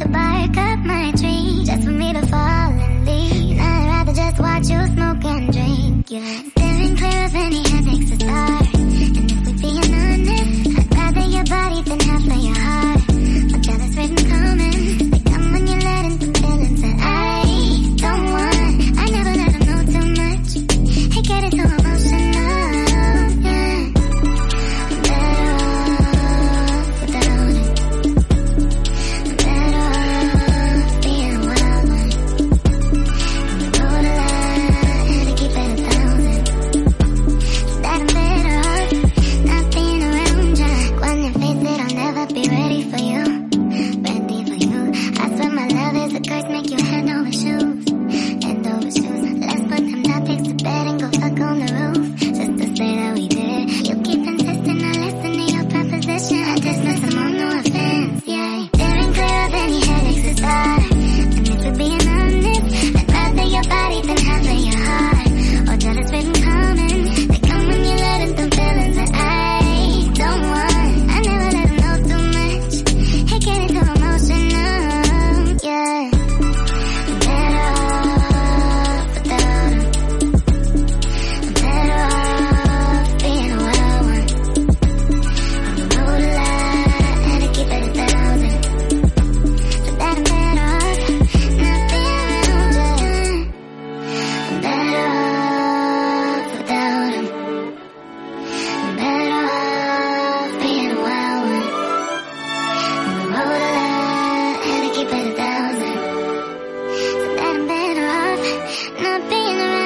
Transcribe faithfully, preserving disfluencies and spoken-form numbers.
bark up my tree just for me to fall and leave. And I'd rather just watch you smoke and drink. Yeah, steering clear of any headaches to start. And if we're being honest, I'd rather your body than half of your heart. But jealous written comments, they come when you let into feelings that I don't want. I never let them know too much. It get it so emotional. Not being around.